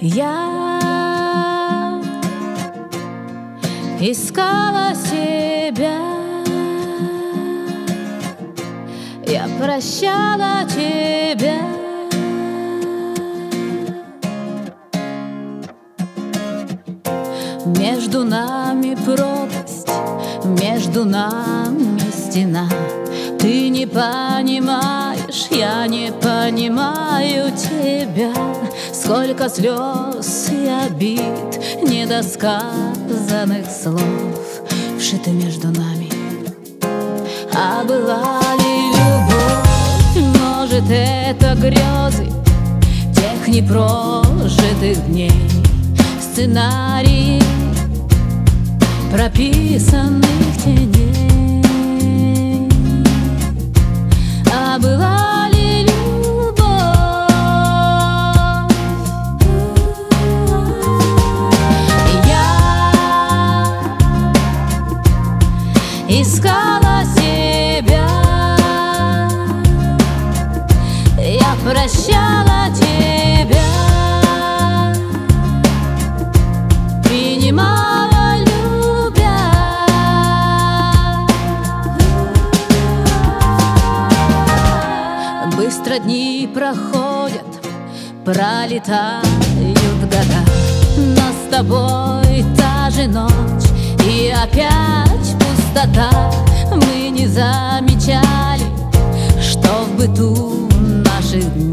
Я искала себя, я прощала тебя. Между нами пропасть, между нами стена. Ты не понимаешь, я не понимаю тебя. Сколько слез и обид, недосказанных слов вшиты между нами. А была ли любовь? Может, это грезы тех непрожитых дней, сценарии прописанных теней. А была ли любовь? Я искала себя, я прощала тебя, принимала, любя. Быстро дни проходят, пролетают года, но с тобой та же ночь и опять пустота. Мы не замечали, что в быту наших дней